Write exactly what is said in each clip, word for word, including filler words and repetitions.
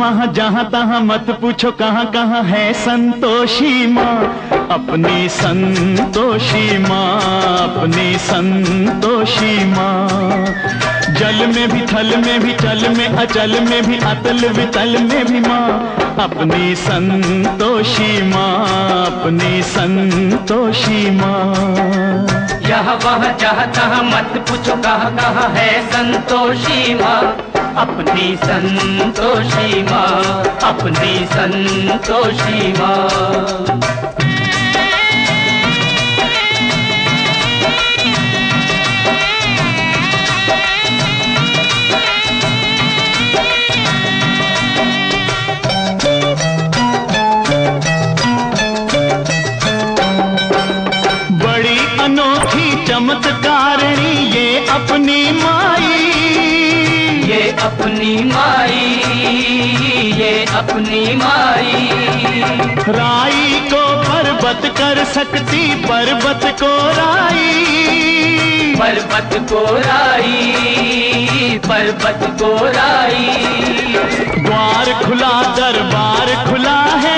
वहाँ जहाँ तहाँ मत पूछो कहाँ कहाँ है संतोषी माँ, अपनी संतोषी माँ, अपनी संतोषी माँ। जल में भी थल में भी चल में अचल में भी अतल वितल में भी माँ, अपनी संतोषी माँ, अपनी संतोषी माँ। यहाँ वहाँ जहाँ तहाँ मत पूछो कहाँ कहाँ है संतोषी माँ, अपनी संतोषी माँ, अपनी संतोषी माँ। अनोखी चमत्कारिणी ये अपनी माई, ये अपनी माई, ये अपनी माई। राई को पर्वत कर सकती, पर्वत को राई, पर्वत को राई, पर्वत को राई। द्वार खुला दरबार खुला है,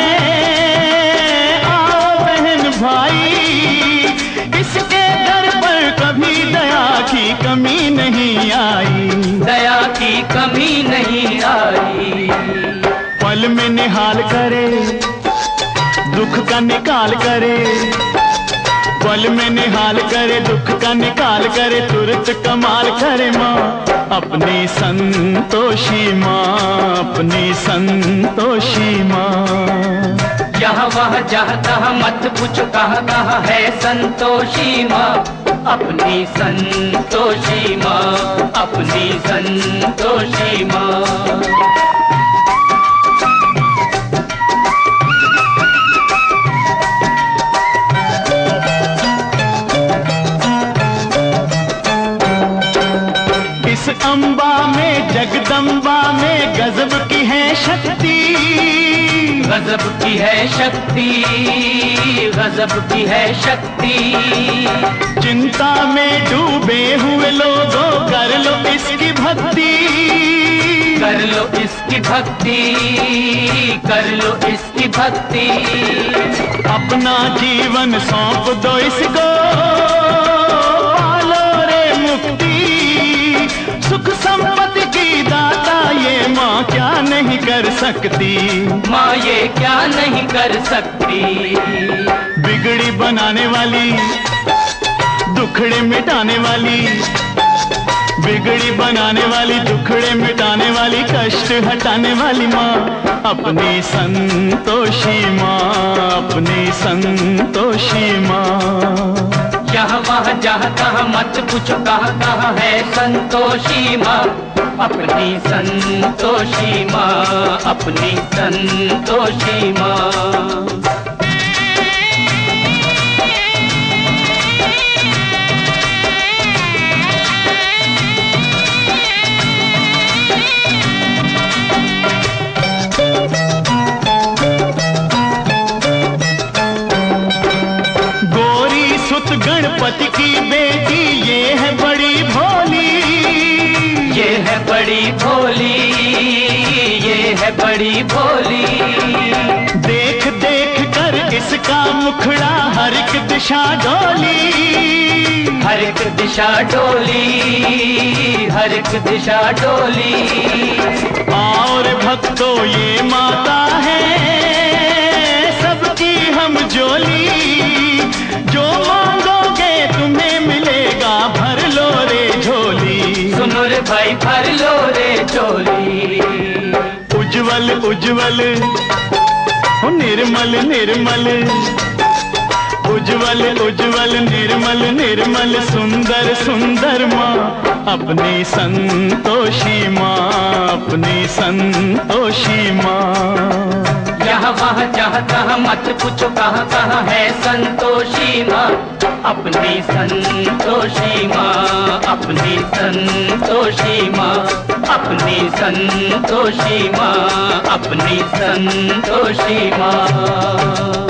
आओ बहन भाई, इसके दर पर कभी दया की कमी नहीं आई, दया की कमी नहीं आई। पल में निहाल करे, दुख का निकाल करे, पल में निहाल करे, दुख का निकाल करे, तुरंत कमाल करे माँ, अपनी संतोषी माँ, अपनी संतोषी माँ। यहाँ वहाँ जहाँ तहाँ मत पूछो कहाँ कहाँ है संतोषी माँ, अपनी संतोषी माँ, अपनी संतोषी माँ। इस अम्बा में जगदम्बा में गजब की है शक्ति, गजब की है शक्ति, गजब की है शक्ति। चिंता में डूबे हुए लोगों कर लो इसकी भक्ति, कर लो इसकी भक्ति, कर लो इसकी भक्ति। अपना जीवन सौंप दो इसको, पालो रे मुक्ति, सुख संपत्ति की दाता ये माँ क्या नहीं कर सकती, माँ ये क्या नहीं कर सकती। बिगड़ी बनाने वाली, दुखड़े मिटाने वाली, बिगड़ी बनाने वाली, दुखड़े मिटाने वाली, कष्ट हटाने वाली माँ, अपनी संतोषी माँ, अपनी संतोषी माँ। यहाँ वहाँ जहाँ तहाँ मत पूछो कहाँ कहाँ है संतोषी माँ, अपनी संतोषी माँ, अपनी संतोषी माँ। गणपति की बेटी ये है बड़ी भोली, ये है बड़ी भोली, ये है बड़ी भोली। देख देख कर इसका मुखड़ा हर एक दिशा डोली, हर एक दिशा डोली, हर एक दिशा डोली। और भक्तों ये माता है सबकी हम जोली, जो मांगोगे तुम्हें मिलेगा, भर लो रे झोली। सुनो रे भाई भर लो रे झोली। उज्जवल उज्जवल निर्मल निर्मल, उज्जवल उज्जवल निर्मल निर्मल, सुंदर सुंदर माँ, अपनी संतोषी माँ, अपनी संतोषी माँ। यहाँ वहाँ जहाँ तहाँ मत पूछो कहाँ कहाँ है संतोषी माँ, अपनी संतोषी माँ, अपनी संतोषी माँ, अपनी संतोषी माँ, अपनी संतोषी माँ।